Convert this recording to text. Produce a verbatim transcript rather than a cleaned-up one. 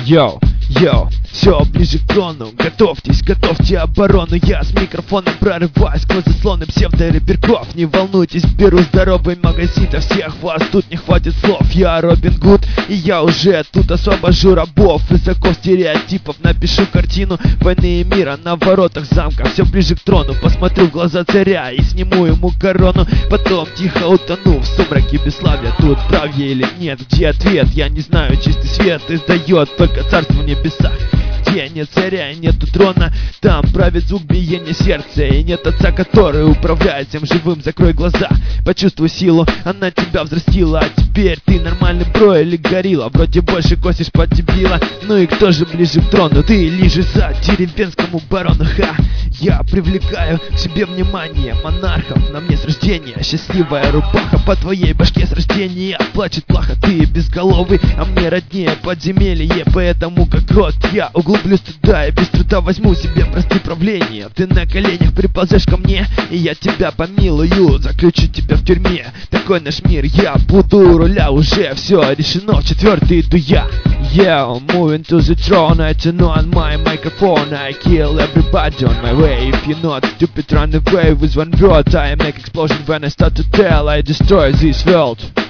Йоу, йоу, все ближе к трону. Готовьтесь, готовьте оборону. Я с микрофоном прорываюсь сквозь заслоны псевдореперков. Не волнуйтесь, беру здоровый магазин. До всех вас тут не хватит слов. Я Робин Гуд, и я уже тут освобожу рабов из оков стереотипов. Напишу картину войны и мира на воротах замка. Все ближе к трону, посмотрю в глаза царя и сниму ему корону. Потом тихо утону в сумраке бесславия. Тут прав я или нет, где ответ? Я не знаю, чистый свет издает только царство в небесах. Где нет царя и нету трона, там правит звук биения сердца. И нет отца, который управляет всем живым. Закрой глаза, почувствуй силу, она тебя взрастила. А теперь ты нормальный бро или горилла? Вроде больше косишь под дебила. Ну и кто же ближе к трону? Ты лежишь за деревенскому барону. Ха! Я привлекаю к себе внимание монархов. На мне с рождения счастливая рубаха. По твоей башке с рождения плачет плохо. Ты безголовый, а мне роднее подземелье. Поэтому как рот я углублюсь туда и без труда возьму себе простые правления. Ты на коленях приползешь ко мне, и я тебя помилую, заключу тебя в тюрьме. Такой наш мир, я буду у руля. Уже все решено, в четвертый иду я. Yeah, moving to the throne, I turn on my microphone, I kill everybody on my way. If you're not stupid, run away with one word. I make explosion when I start to tell, I destroy this world.